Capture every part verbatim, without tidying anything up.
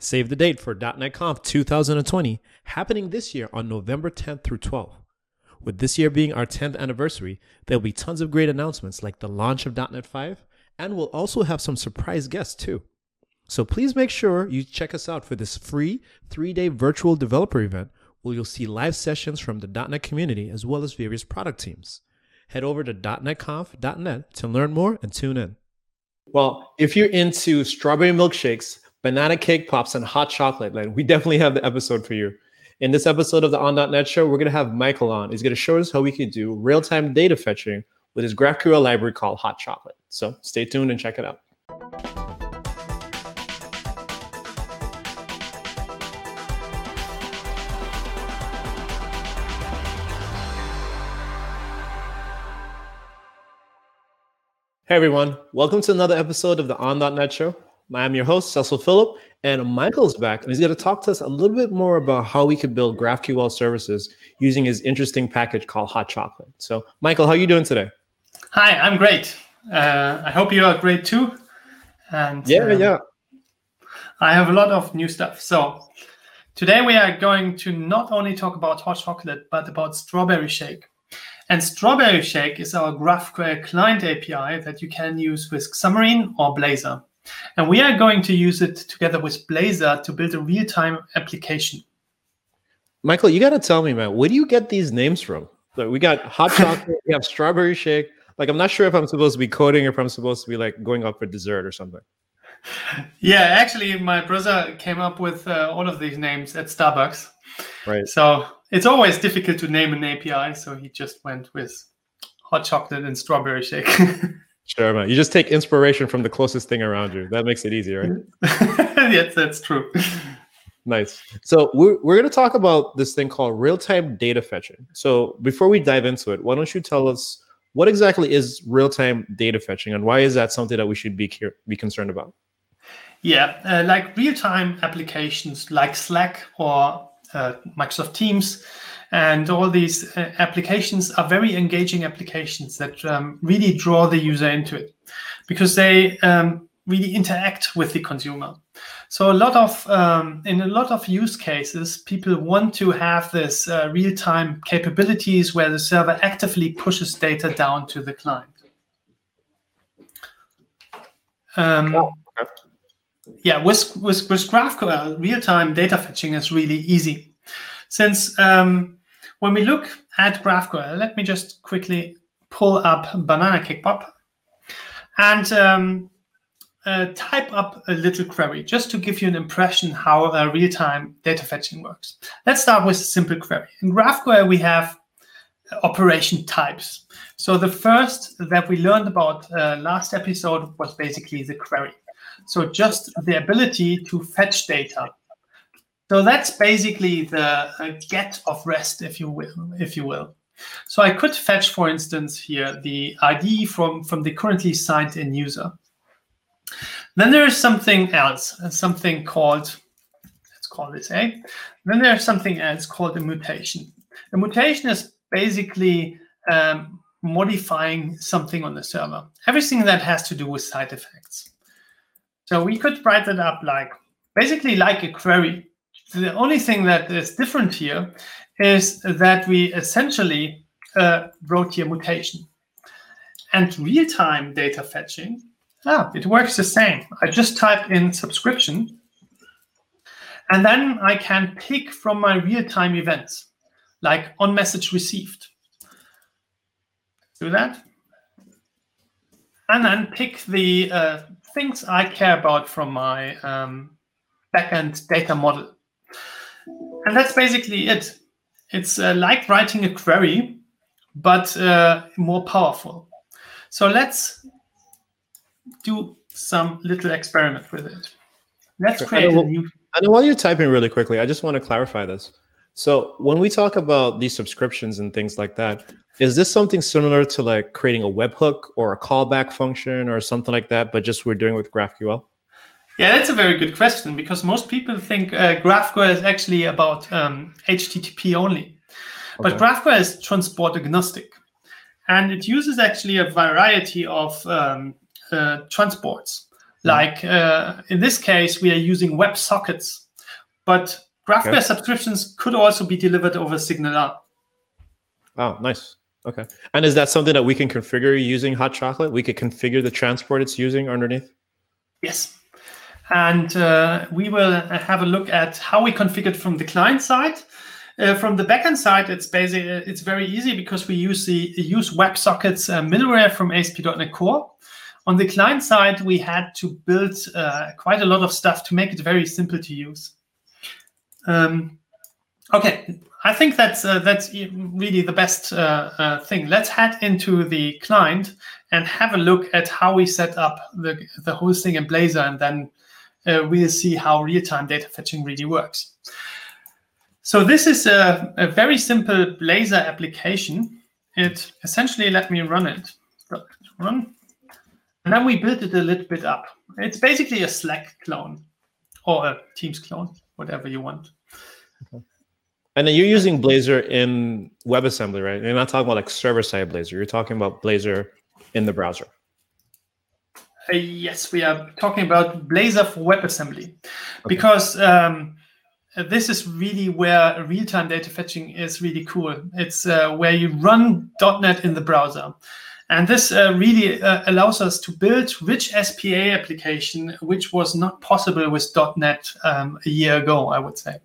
Save the date for .dot net Conf twenty twenty, happening this year on November tenth through twelfth. With this year being our tenth anniversary, there'll be tons of great announcements like the launch of .dot net five, and we'll also have some surprise guests too. So please make sure you check us out for this free three-day virtual developer event where you'll see live sessions from the .dot net community as well as various product teams. Head over to dot net conf dot net to learn more and tune in. Well, if you're into strawberry milkshakes, banana cake pops, and hot chocolate, then we definitely have the episode for you. In this episode of the On dot net show, we're going to have Michael on. He's going to show us how we could do real-time data fetching with his GraphQL library called Hot Chocolate. So stay tuned and check it out. Hey everyone, welcome to another episode of the On dot net show. I'm your host, Cecil Phillip, and Michael's back, and he's going to talk to us a little bit more about how we could build GraphQL services using his interesting package called Hot Chocolate. So, Michael, how are you doing today? Hi, I'm great. Uh, I hope you are great too. And yeah, um, yeah. I have a lot of new stuff. So today we are going to not only talk about Hot Chocolate, but about Strawberry Shake. And Strawberry Shake is our GraphQL client A P I that you can use with Xamarin or Blazor. And we are going to use it together with Blazor to build a real-time application. Michael, you got to tell me, man, where do you get these names from? Like, we got Hot Chocolate, we have Strawberry Shake. Like, I'm not sure if I'm supposed to be coding or if I'm supposed to be like going out for dessert or something. Yeah, actually, my brother came up with uh, all of these names at Starbucks. Right. So it's always difficult to name an A P I, so he just went with Hot Chocolate and Strawberry Shake. Sure, man. You just take inspiration from the closest thing around you. That makes it easy, right? Yes, that's true. Nice. So we're, we're going to talk about this thing called real-time data fetching. So before we dive into it, why don't you tell us what exactly is real-time data fetching and why is that something that we should be be concerned about? Yeah, uh, like real-time applications like Slack or uh, Microsoft Teams and all these uh, applications are very engaging applications that um, really draw the user into it because they um, really interact with the consumer. So a lot of, um, in a lot of use cases, people want to have this uh, real-time capabilities where the server actively pushes data down to the client. Um, oh, okay. Yeah, with, with, with GraphQL, real-time data fetching is really easy. Since um, when we look at GraphQL, let me just quickly pull up Banana Cake Pop and um, uh, type up a little query just to give you an impression how uh, real-time data fetching works. Let's start with a simple query. In GraphQL, we have operation types. So the first that we learned about uh, last episode was basically the query. So just the ability to fetch data. So that's basically the uh, get of REST, if you will. If you will. So I could fetch, for instance, here the I D from, from the currently signed in user. Then there is something else, something called, let's call this A. Then there's something else called a mutation. A mutation is basically um, modifying something on the server. Everything that has to do with side effects. So we could write it up like, basically like a query. The only thing that is different here is that we essentially uh, wrote here mutation. And real-time data fetching, ah, it works the same. I just type in subscription, and then I can pick from my real-time events, like on message received. Do that. And then pick the uh, things I care about from my um, backend data model. And that's basically it. It's uh, like writing a query, but uh, more powerful. So let's do some little experiment with it. Let's create a new... And while you're typing really quickly, I just want to clarify this. So when we talk about these subscriptions and things like that, is this something similar to like creating a webhook or a callback function or something like that, but just we're doing with GraphQL? Yeah, that's a very good question because most people think uh, GraphQL is actually about um, H T T P only. But okay. GraphQL is transport agnostic. And it uses actually a variety of um, uh, transports. Like uh, in this case, we are using WebSockets, but GraphQL Okay. subscriptions could also be delivered over SignalR. Oh, nice. Okay. And is that something that we can configure using Hot Chocolate? We could configure the transport it's using underneath? Yes. And uh, we will have a look at how we configured from the client side. Uh, from the backend side, it's basically it's very easy because we use the use WebSockets uh, middleware from A S P dot NET Core. On the client side, we had to build uh, quite a lot of stuff to make it very simple to use. Um, okay, I think that's uh, that's really the best uh, uh, thing. Let's head into the client and have a look at how we set up the the whole thing in Blazor, and then uh, we'll see how real-time data fetching really works. So this is a, a very simple Blazor application. It essentially, let me run it. Run. And then we built it a little bit up. It's basically a Slack clone or a Teams clone, whatever you want. Okay. And then you're using Blazor in WebAssembly, right? You're not talking about like server-side Blazor. You're talking about Blazor in the browser. Uh, yes, we are talking about Blazor for WebAssembly. Okay. Because um, this is really where real-time data fetching is really cool. It's uh, where you run dot net in the browser. And this uh, really uh, allows us to build rich S P A application, which was not possible with dot net um, a year ago, I would say.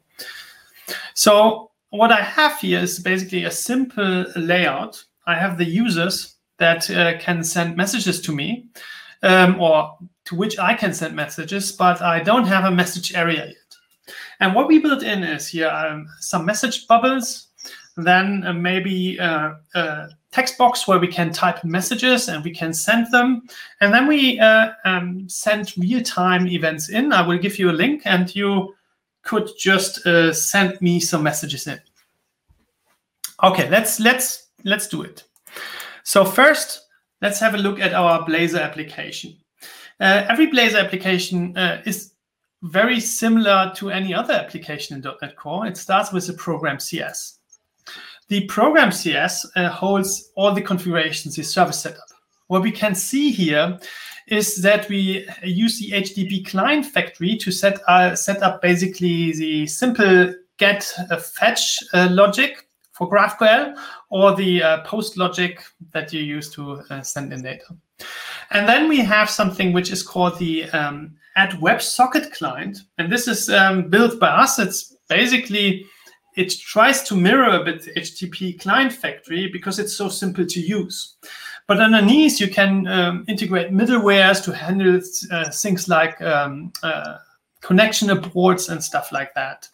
So what I have here is basically a simple layout. I have the users that uh, can send messages to me, um, or to which I can send messages, but I don't have a message area yet. And what we built in is here um, some message bubbles, then uh, maybe uh, uh, text box where we can type messages and we can send them. And then we uh, um, send real-time events in. I will give you a link and you could just uh, send me some messages in. Okay, let's let's let's do it. So first, let's have a look at our Blazor application. Uh, every Blazor application uh, is very similar to any other application in dot NET Core. It starts with a program C S. The program C S uh, holds all the configurations, the service setup. What we can see here is that we use the H T T P client factory to set, uh, set up basically the simple get uh, fetch uh, logic for GraphQL, or the uh, post logic that you use to uh, send in data. And then we have something which is called the um, add WebSocket client. And this is um, built by us. It's basically it tries to mirror a bit the H T T P client factory because it's so simple to use. But underneath, you can um, integrate middlewares to handle uh, things like um, uh, connection aborts and stuff like that.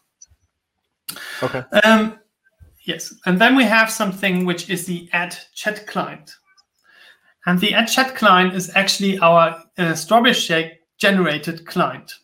Okay. Um, yes, and then we have something which is the add chat client. And the add chat client is actually our uh, Strawberry Shake generated client.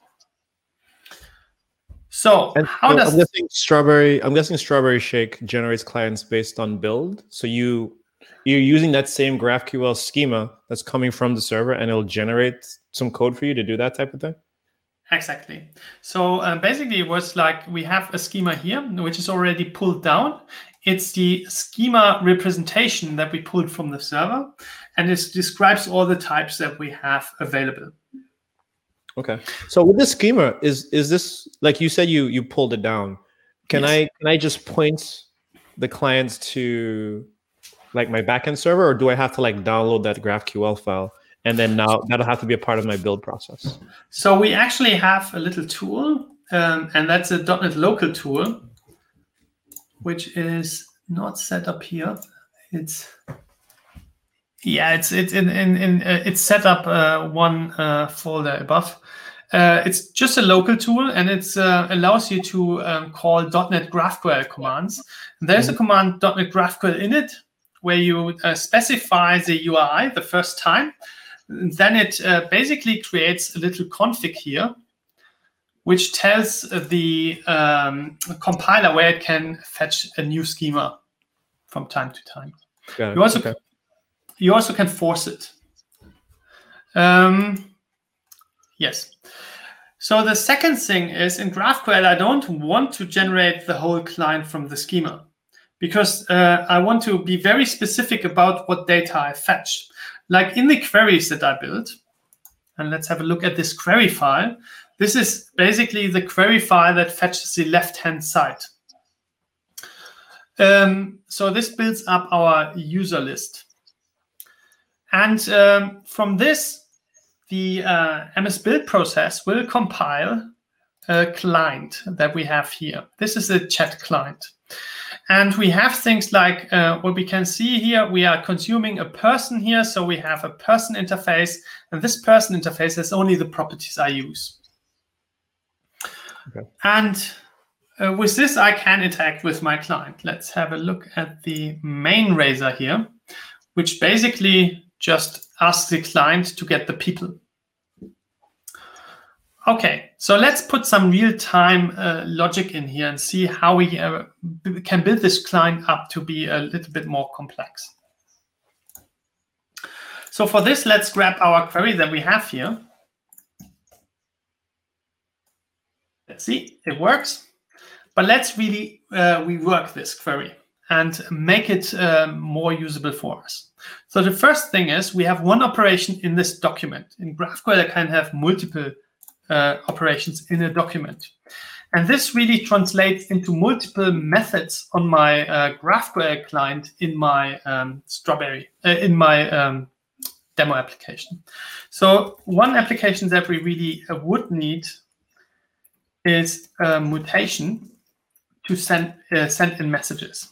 So and how so does I'm guessing Strawberry? I'm guessing Strawberry Shake generates clients based on build. So you you're using that same GraphQL schema that's coming from the server, and it'll generate some code for you to do that type of thing. Exactly. So uh, basically, it was like we have a schema here, which is already pulled down. It's the schema representation that we pulled from the server, and it describes all the types that we have available. Okay. So with this schema, is is this, like you said, you you pulled it down? Can Yes. I can I just point the clients to like my backend server, or do I have to like download that GraphQL file, and then now that'll have to be a part of my build process? So we actually have a little tool, um, and that's a dot NET local tool, which is not set up here. It's yeah, it's it's in in, in uh, it's set up uh, one uh, folder above. Uh, it's just a local tool, and it uh, allows you to um, call dot NET GraphQL commands. And there's mm-hmm. a command dot NET GraphQL init, where you uh, specify the U R I the first time. And then it uh, basically creates a little config here, which tells the um, compiler where it can fetch a new schema from time to time. Got it. You also okay. you also can force it. Um, yes. So the second thing is, in GraphQL, I don't want to generate the whole client from the schema, because uh, I want to be very specific about what data I fetch. Like in the queries that I built, and let's have a look at this query file. This is basically the query file that fetches the left-hand side. Um, so this builds up our user list. And um, from this, the uh, M S Build process will compile a client that we have here. This is a chat client. And we have things like uh, what we can see here. We are consuming a person here. So we have a person interface. And this person interface has only the properties I use. Okay. And uh, with this, I can interact with my client. Let's have a look at the main Razor here, which basically just asks the client to get the people. Okay, so let's put some real-time uh, logic in here and see how we uh, can build this client up to be a little bit more complex. So for this, let's grab our query that we have here. Let's see, it works. But let's really uh, rework this query and make it uh, more usable for us. So the first thing is we have one operation in this document. In GraphQL, I can have multiple Uh, operations in a document. And this really translates into multiple methods on my uh, GraphQL client in my um, Strawberry, uh, in my um, demo application. So one application that we really uh, would need is a mutation to send, uh, send in messages.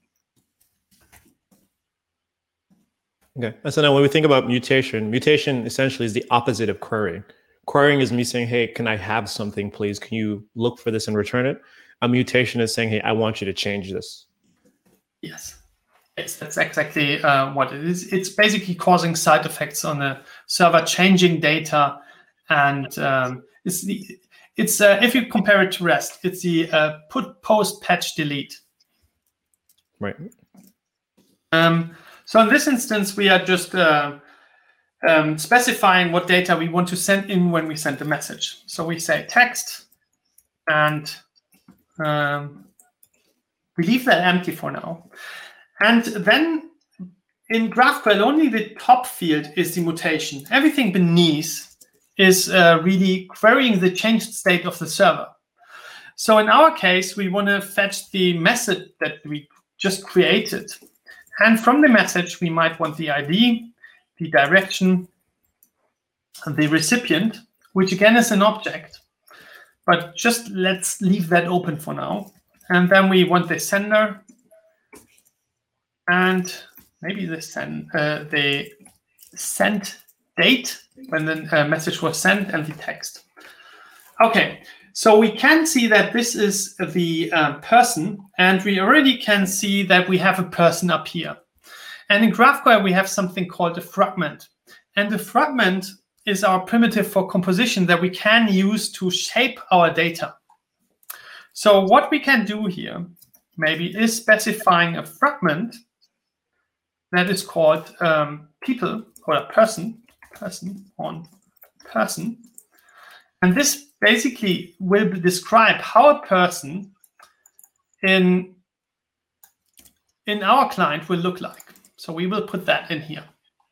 Okay, so now when we think about mutation, mutation essentially is the opposite of querying. Querying is me saying, hey, can I have something, please? Can you look for this and return it? A mutation is saying, hey, I want you to change this. Yes, yes, that's exactly uh, what it is. It's basically causing side effects on the server, changing data. And um, it's, the, it's uh, if you compare it to REST, it's the uh, put, post, patch, delete. Right. Um, so in this instance, we are just uh, Um, specifying what data we want to send in when we send the message. So we say text, and um, we leave that empty for now. And then in GraphQL, only the top field is the mutation. Everything beneath is uh, really querying the changed state of the server. So in our case, we want to fetch the method that we just created. And from the message, we might want the I D, the direction, and the recipient, which again is an object. But just let's leave that open for now. And then we want the sender and maybe the send uh, the sent date when the uh, message was sent and the text. Okay, so we can see that this is the uh, person, and we already can see that we have a person up here. And in GraphQL, we have something called a fragment. And the fragment is our primitive for composition that we can use to shape our data. So what we can do here maybe is specifying a fragment that is called um, people or a person, person on person. And this basically will describe how a person in, in our client will look like. So we will put that in here.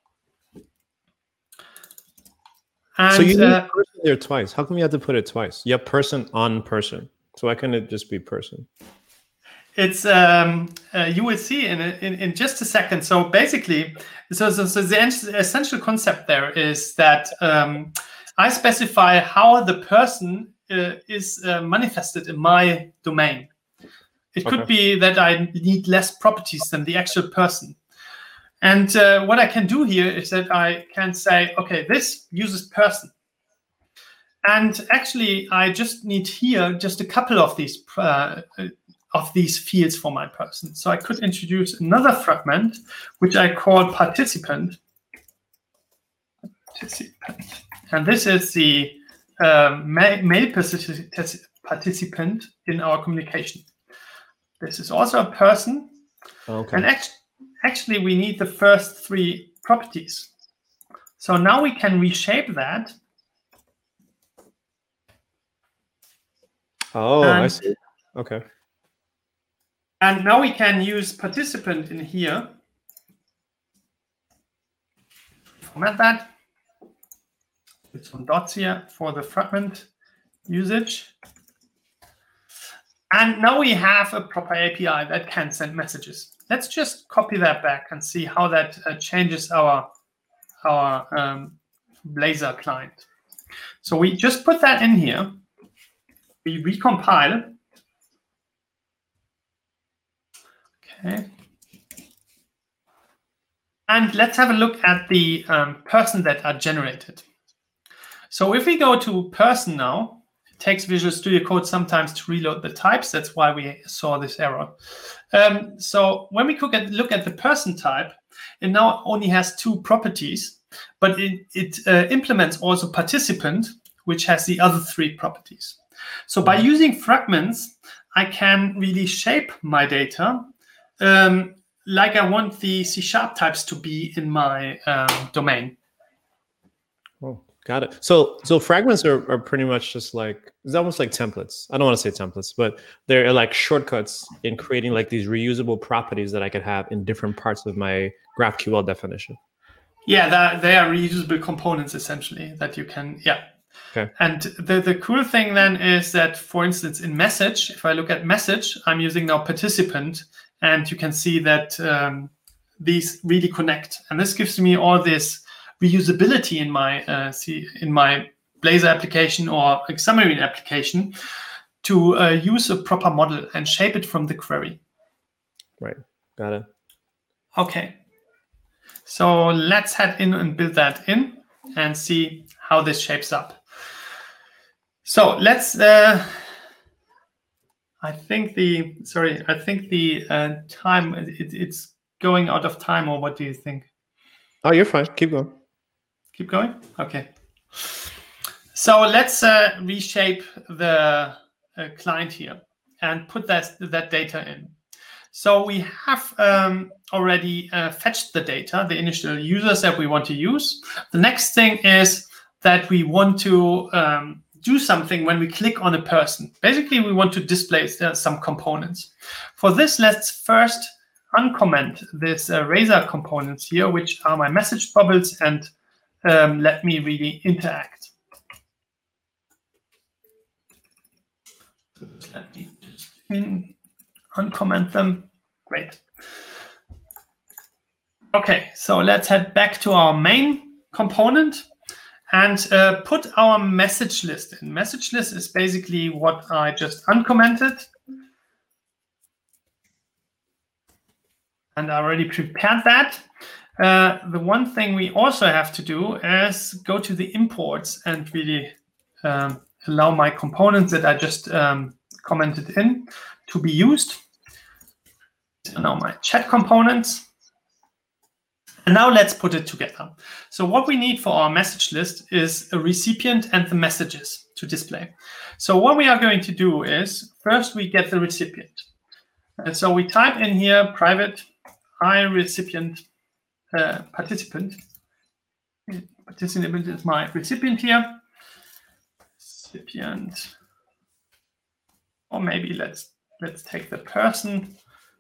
And, so you need uh, person there twice. How come you have to put it twice? You have person on person. So why can't it just be person? It's um, uh, you will see in, in in just a second. So basically, so, so, so the essential concept there is that um, I specify how the person uh, is uh, manifested in my domain. It could Okay. be that I need less properties than the actual person. And uh, what I can do here is that I can say, okay, this uses person. And actually, I just need here just a couple of these uh, of these fields for my person. So I could introduce another fragment, which I call participant. Participant. And this is the um, male participant in our communication. This is also a person. Okay. And actually, actually, we need the first three properties. So now we can reshape that. Oh, and, I see. Okay. And now we can use participant in here. Format that. Put some dots here for the fragment usage. And now we have a proper A P I that can send messages. Let's just copy that back and see how that uh, changes our, our um, Blazor client. So we just put that in here. We recompile. Okay. And let's have a look at the um, person that are generated. So if we go to person now, it takes Visual Studio Code sometimes to reload the types. That's why we saw this error. Um, so when we look at, look at the person type, it now only has two properties, but it, it uh, implements also participant, which has the other three properties. So by using fragments, I can really shape my data um, like I want the C sharp types to be in my um, domain. Oh, got it. So so fragments are, are pretty much just like, it's almost like templates. I don't want to say templates, but they're like shortcuts in creating like these reusable properties that I could have in different parts of my GraphQL definition. Yeah, that, they are reusable components essentially that you can, yeah. Okay. And the, the cool thing then is that, for instance, in message, if I look at message, I'm using now participant, and you can see that um, these really connect. And this gives me all this reusability in my uh, see, in my Blazor application or Xamarin application to uh, use a proper model and shape it from the query. Right, got it. Okay, so let's head in and build that in and see how this shapes up. So let's, uh, I think the, sorry, I think the uh, time, it, it's going out of time, or what do you think? Oh, you're fine, keep going. Keep going? Okay. So let's uh, reshape the uh, client here and put that, that data in. So we have um, already uh, fetched the data, the initial users that we want to use. The next thing is that we want to um, do something when we click on a person. Basically, we want to display uh, some components. For this, let's first uncomment this uh, Razor components here, which are my message bubbles, and um, let me really interact. Let me just in, uncomment them. Great. Okay, so let's head back to our main component and uh, put our message list in. Message list is basically what I just uncommented. And I already prepared that. Uh, the one thing we also have to do is go to the imports and really um, allow my components that I just um, commented in to be used. So now my chat components. And now let's put it together. So what we need for our message list is a recipient and the messages to display. So what we are going to do is first we get the recipient. And so we type in here private I recipient uh, participant. Participant is my recipient here. Recipient. Or maybe let's let's take the person.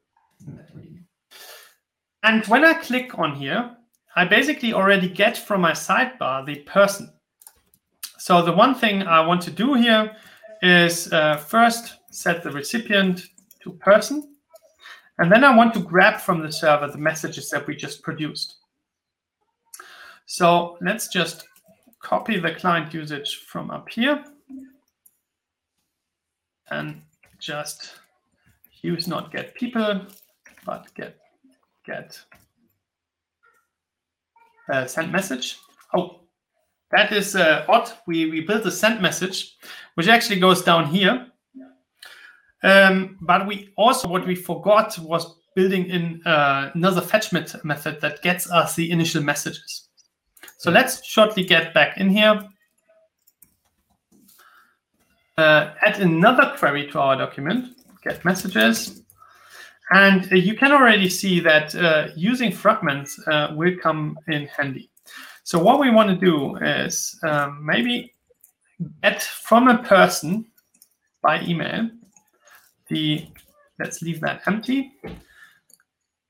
And when I click on here, I basically already get from my sidebar the person. So the one thing I want to do here is uh, first set the recipient to person. And then I want to grab from the server the messages that we just produced. So let's just copy the client usage from up here and just use not get people, but get get uh, send message. Oh, that is uh, odd. We, we built a send message, which actually goes down here. Um, but we also, what we forgot was building in uh, another fetch method that gets us the initial messages. So let's shortly get back in here. Uh, add another query to our document, get messages. And uh, you can already see that uh, using fragments uh, will come in handy. So what we want to do is um, maybe get from a person by email the, let's leave that empty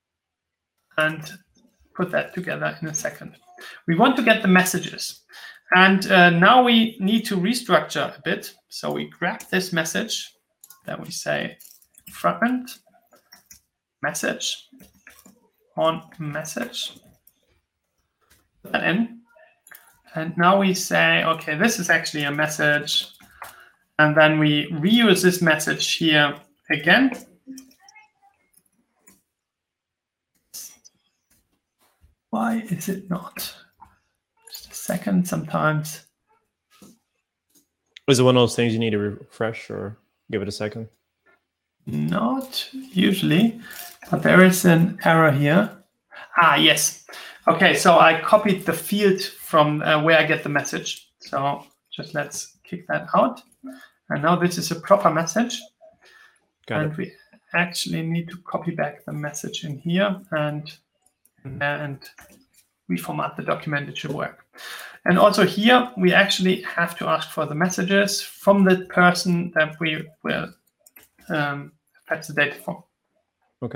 and put that together in a second. We want to get the messages. And uh, now we need to restructure a bit. So we grab this message, then we say fragment message on message, put that in. And now we say, okay, this is actually a message. And then we reuse this message here again. Why is it not? Just a second sometimes. Is it one of those things you need to refresh or give it a second? Not usually, but there is an error here. Ah, yes. Okay, so I copied the field from uh, where I get the message. So just let's kick that out. And now this is a proper message. Got and it. we actually need to copy back the message in here and and reformat the document. It should work. And also here, we actually have to ask for the messages from the person that we will um, fetch the data from. Okay.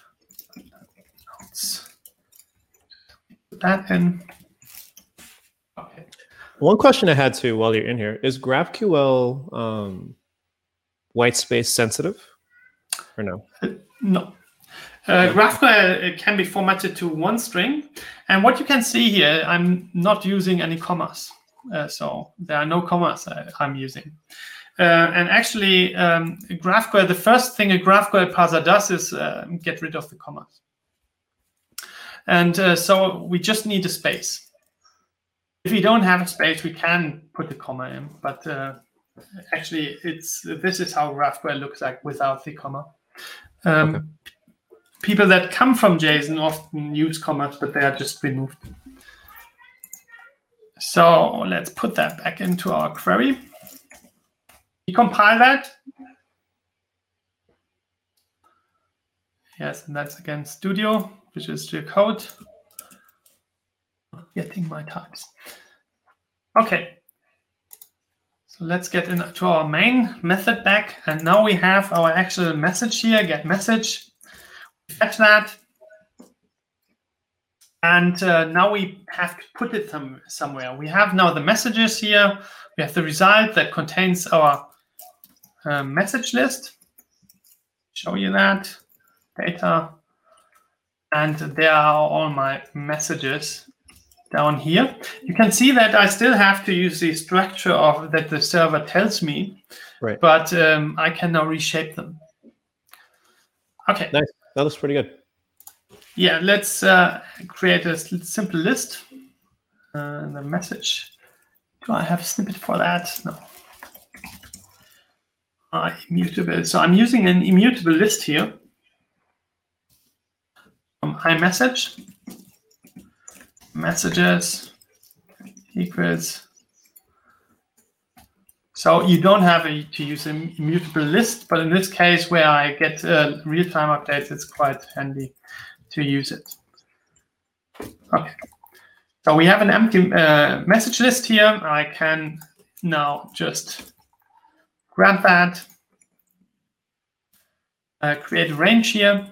Let's put that in. Okay. One question I had too while you're in here is GraphQL um, white space sensitive or no? Uh, no. Uh, GraphQL can be formatted to one string. And what you can see here, I'm not using any commas. Uh, so there are no commas I, I'm using. Uh, and actually, um, GraphQL, the first thing a GraphQL parser does is uh, get rid of the commas. And uh, so we just need a space. If we don't have a space, we can put the comma in. But uh, actually, it's this is how GraphQL looks like without the comma. Um, okay. People that come from JSON often use commas, but they are just removed. So let's put that back into our query. We compile that. Yes, and that's again Studio, which is the code. Getting my types. Okay. So let's get into our main method back. And now we have our actual message here, get message. Fetch that. And uh, now we have to put it some, somewhere. We have now the messages here. We have the result that contains our uh, message list. Show you that. Data. And there are all my messages down here. You can see that I still have to use the structure of that the server tells me. Right. But um, I can now reshape them. Okay. Nice. That looks pretty good. Yeah, let's uh, create a simple list. Uh, the message. Do I have a snippet for that? No. Uh, immutable. So I'm using an immutable list here. From iMessage. Messages equals. So you don't have a, to use an immutable list, but in this case where I get uh, real-time updates, it's quite handy to use it. Okay. So we have an empty uh, message list here. I can now just grab that, uh, create a range here,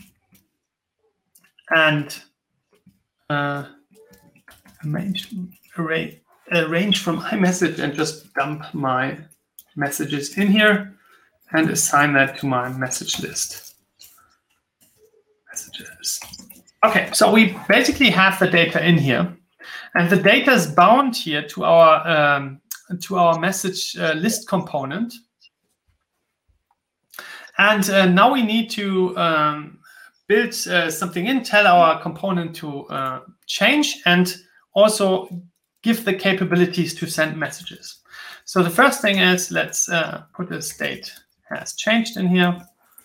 and uh, arrange, array, a range from iMessage and just dump my messages in here and assign that to my message list. Messages. Okay, so we basically have the data in here, and the data is bound here to our um, to our message uh, list component. And uh, now we need to um, build uh, something in, tell our component to uh, change, and also give the capabilities to send messages. So the first thing is, let's uh, put a state has changed in here.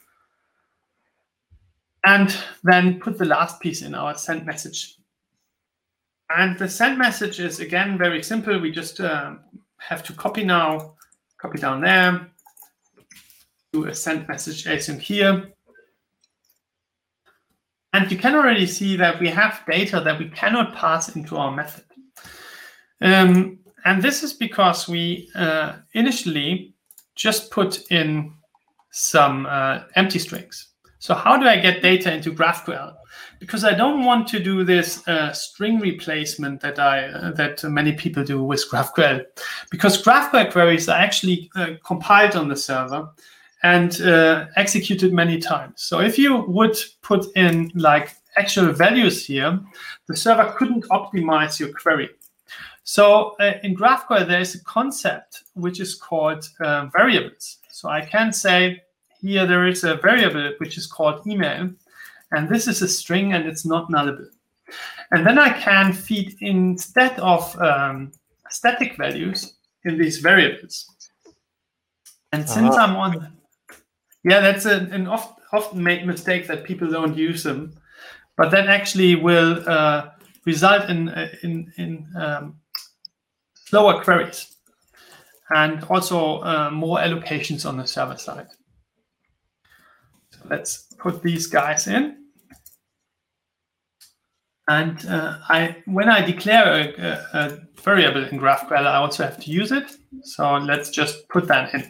And then put the last piece in our send message. And the send message is, again, very simple. We just uh, have to copy now, copy down there, do a send message async here. And you can already see that we have data that we cannot pass into our method. Um, and this is because we uh, initially just put in some uh, empty strings. So how do I get data into GraphQL? Because I don't want to do this uh, string replacement that I uh, that many people do with GraphQL, because GraphQL queries are actually uh, compiled on the server and uh, executed many times. So if you would put in like actual values here, the server couldn't optimize your query. So uh, in GraphQL, there is a concept which is called uh, variables. So I can say here there is a variable which is called email, and this is a string and it's not nullable. And then I can feed instead of um, static values in these variables. And since uh-huh. I'm on, yeah, that's a, an oft, often made mistake that people don't use them, but that actually will uh, result in in in um, slower queries and also uh, more allocations on the server side. So let's put these guys in. And uh, I, when I declare a, a, a variable in GraphQL, I also have to use it. So let's just put that in.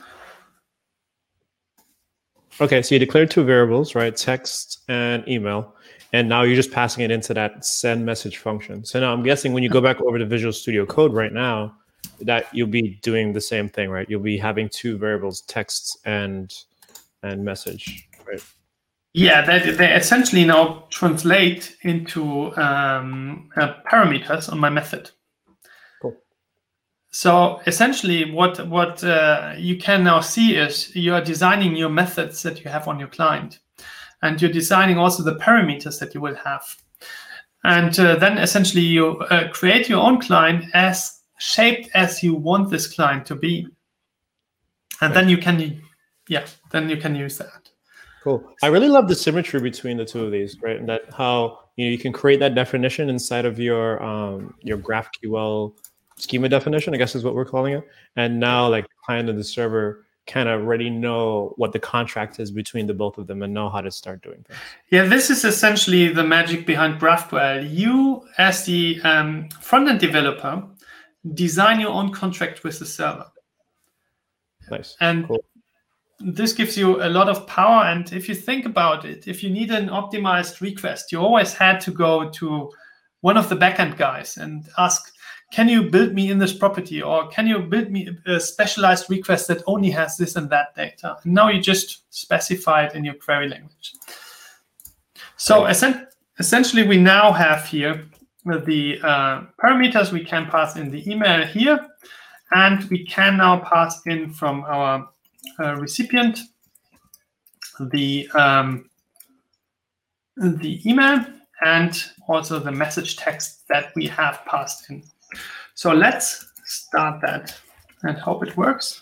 Okay, so you declared two variables, right? Text and email. And now you're just passing it into that send message function. So now I'm guessing when you go back over to Visual Studio Code right now, that you'll be doing the same thing, right? You'll be having two variables, text and and message, right? Yeah, they, they essentially now translate into um, uh, parameters on my method. Cool. So essentially what, what uh, you can now see is you're designing your methods that you have on your client. And you're designing also the parameters that you will have. And uh, then essentially you uh, create your own client as shaped as you want this client to be. And right. then you can, yeah, then you can use that. Cool. I really love the symmetry between the two of these, right? And that how you know you can create that definition inside of your um, your GraphQL schema definition, I guess is what we're calling it. And now like the client and the server kind of already know what the contract is between the both of them and know how to start doing things. Yeah, this is essentially the magic behind GraphQL. You, as the um, front-end developer, design your own contract with the server. Nice. And cool. This gives you a lot of power. And if you think about it, if you need an optimized request, you always had to go to one of the backend guys and ask, can you build me in this property? Or can you build me a specialized request that only has this and that data? And now you just specify it in your query language. So right. essentially, we now have here the uh, parameters we can pass in the email here. And we can now pass in from our uh, recipient the, um, the email and also the message text that we have passed in. So let's start that and hope it works.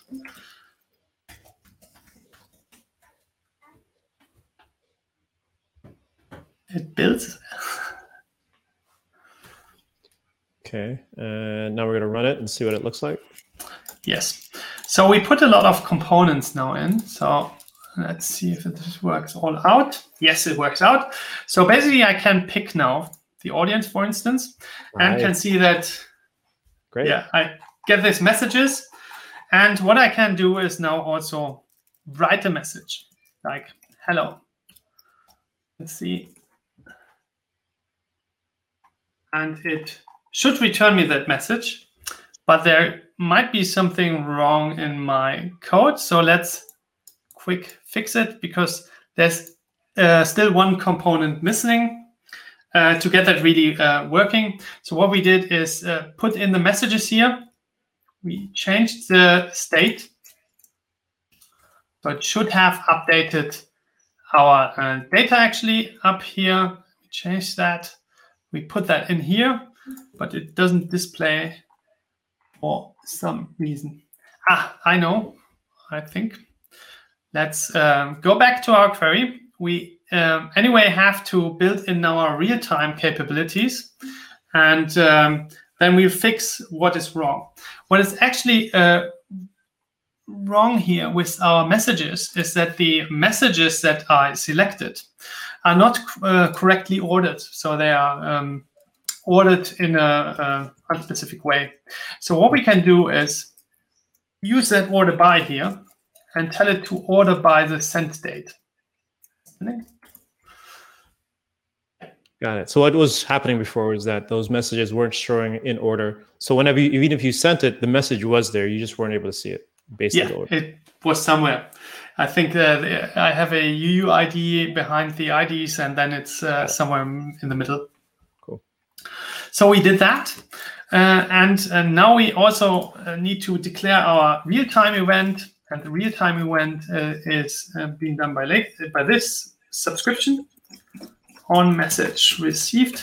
It builds. Okay, and now we're going to run it and see what it looks like. Yes. So we put a lot of components now in. So let's see if this works all out. Yes, it works out. So basically, I can pick now the audience, for instance, right. and can see that. Great. Yeah, I get these messages. And what I can do is now also write a message like, hello. Let's see. And it should return me that message, but there might be something wrong in my code. So let's quick fix it because there's uh, still one component missing uh, to get that really uh, working. So what we did is uh, put in the messages here. We changed the state. So it should have updated our uh, data actually up here. We changed that. We put that in here, but it doesn't display for some reason. Ah, I know, I think. Let's um, go back to our query. We um, anyway have to build in our real-time capabilities, and um, then we fix what is wrong. What is actually uh, wrong here with our messages is that the messages that are selected are not uh, correctly ordered. So they are um, ordered in a, a unspecific way. So what we can do is use that order by here and tell it to order by the send date. spinning. Got it. So what was happening before was that those messages weren't showing in order. So whenever you, even if you sent it, the message was there. You just weren't able to see it based on the Yeah, order. it was somewhere. I think that I have a U U I D behind the I Ds, and then it's uh, somewhere in the middle. Cool. So we did that. Uh, and, and now we also uh, need to declare our real-time event. And the real-time event uh, is uh, being done by, late, by this subscription on message received.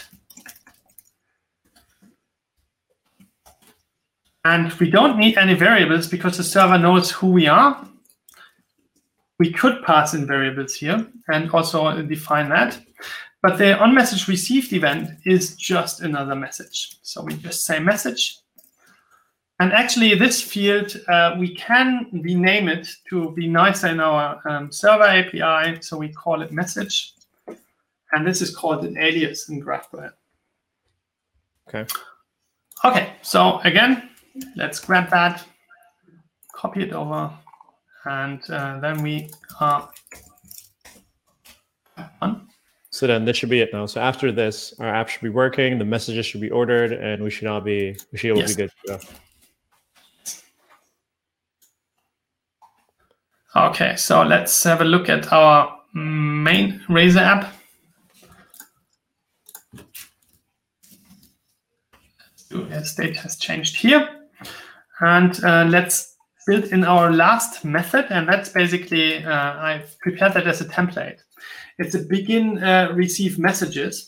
And we don't need any variables because the server knows who we are. We could pass in variables here and also define that. But the on message received event is just another message. So we just say message. And actually this field, uh, we can rename it to be nicer in our um, server A P I. So we call it message. And this is called an alias in GraphQL. Okay. Okay, so again, let's grab that, copy it over, and uh, then we are on. So then this should be it now. So after this, our app should be working, the messages should be ordered, and we should all be we should all Yes. be good to go. Okay, so let's have a look at our main Razor app. The state has changed here. And uh, let's build in our last method. And that's basically, uh, I've prepared that as a template. It's a begin uh, receive messages.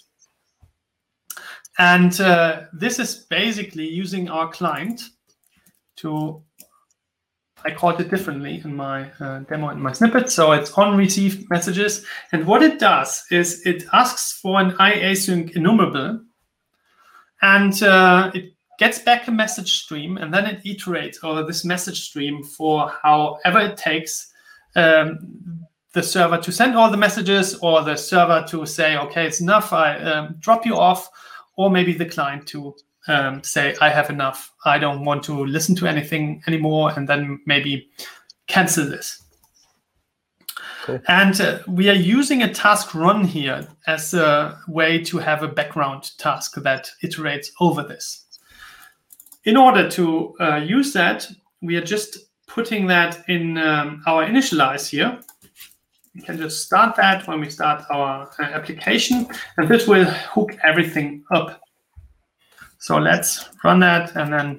And uh, this is basically using our client to, I called it differently in my uh, demo, in my snippet. So it's on received messages. And what it does is it asks for an iasync enumerable. And uh, it gets back a message stream, and then it iterates over this message stream for however it takes um, the server to send all the messages, or the server to say, okay, it's enough, I um, drop you off, or maybe the client to um, say, I have enough, I don't want to listen to anything anymore, and then maybe cancel this. Cool. And uh, we are using a task run here as a way to have a background task that iterates over this. In order to uh, use that, we are just putting that in um, our initialize here. We can just start that when we start our uh, application, and this will hook everything up. So let's run that and then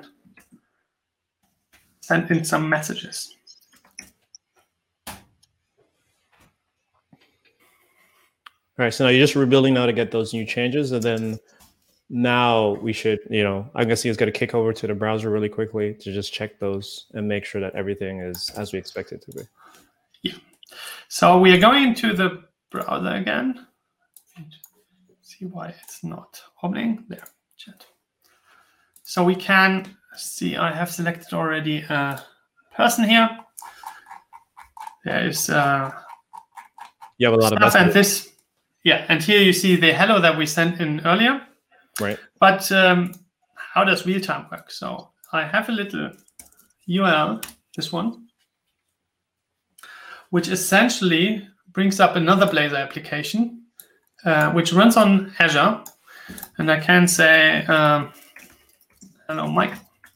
send in some messages. All right, so now you're just rebuilding now to get those new changes, and then now we should, you know, I'm guessing it's going to kick over to the browser really quickly to just check those and make sure that everything is as we expect it to be. Yeah. So we are going into the browser again. See why it's not opening there. Chat. So we can see I have selected already a person here. There is uh, you have a lot of stuff, and this. Yeah, and here you see the hello that we sent in earlier. Right. But um, how does real-time work? So I have a little U R L, this one, which essentially brings up another Blazor application, uh, which runs on Azure. And I can say, um, hello, Mike.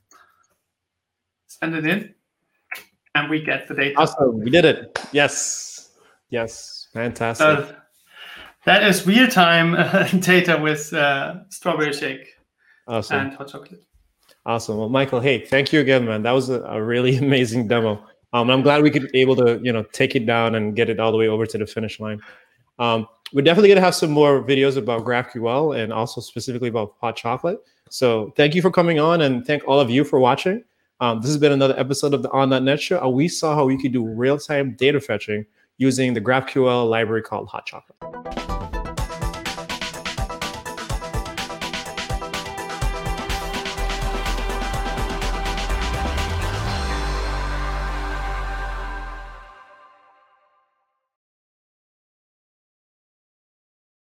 Send it in, and we get the data. Awesome, we did it. Yes, yes, fantastic. Uh, That is real-time uh, data with uh, strawberry shake awesome. And hot chocolate. Awesome. Well, Michael, hey, thank you again, man. That was a, a really amazing demo. Um, I'm glad we could be able to, you know, take it down and get it all the way over to the finish line. Um, we're definitely going to have some more videos about GraphQL and also specifically about hot chocolate. So thank you for coming on, and thank all of you for watching. Um, this has been another episode of the On dot net Show, and we saw how we could do real-time data fetching using the GraphQL library called Hot Chocolate.